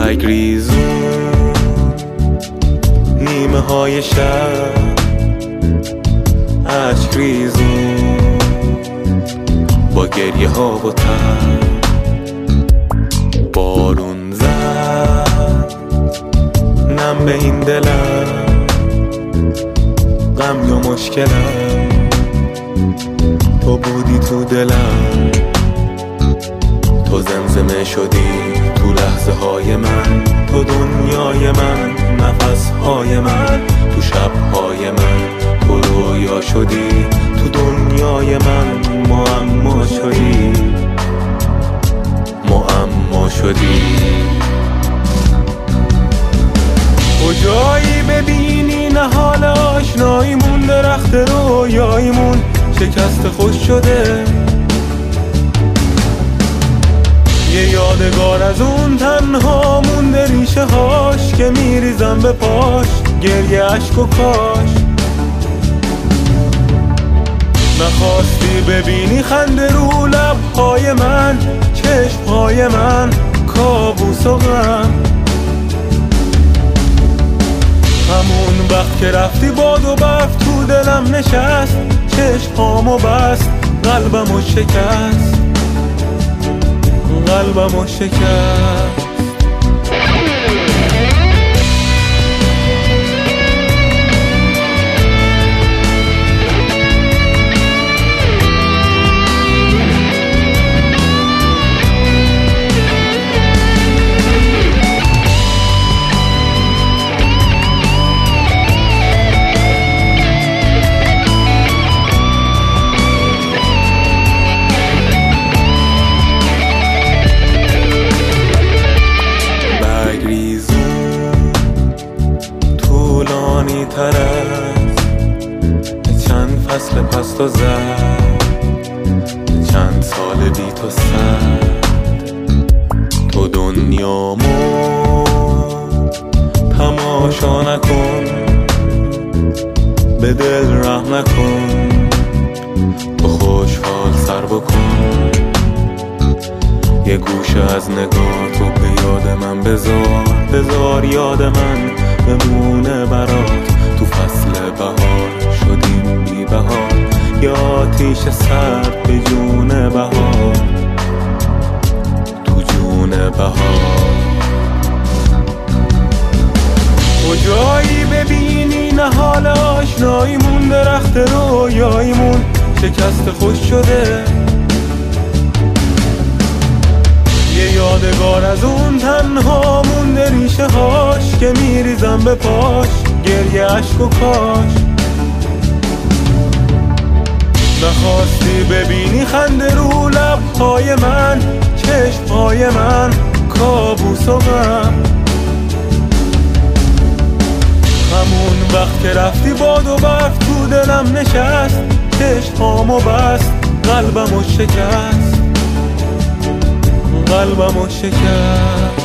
برگریزون نیمه های شب، عشق ریزون با گریه ها و تب. بارون زد نم به این دلم، غم یا مشکلم تو بودی تو دلم. تو زمزمه شدی تو لحظه های من، تو دنیای من، نفس های من، تو شب های من، تو رویا شدی تو دنیای من. معما شدی، معما شدی. کجایی ببینی نهال آشناییمون، درخت رویاییمون شکست خوش شده. یه یادگار از اون تنها مونده، ریشه هاش که میریزم به پاش، گریه اشک و کاش. نخواستی ببینی خنده رو لبهای من، چشمهای من، کابوس و غم. همون وقت که رفتی باد و برف تو دلم نشست، چشمامو بست، قلبمو شکست، قلبمو شکست. تر از چند فصل پست و زد، چند سال بی تو سد. تو دنیامو تماشا نکن، به دل رحم نکن، تو خوشحال سر بکن. یه گوشه از نگاه تو به یاد من بذار، بذار یاد من بمونه برات. تو فصل بهار شدیم بی بهار، یا آتیش سرد به جون بهار، تو جون بهار. کجایی ببینی نهال آشناییمون، درخت رویاییمون شکست خوش شده. یه یادگار از اون تنها مونده، ریشه هاش که میریزم به پاش، گریه اشک و کاش. نخواستی ببینی خنده رو لبهای من، چشمهای من، کابوس و غم. همون وقت که رفتی باد و برف تو دلم نشست، چشمامو بست، قلبمو شکست، قلبمو شکست.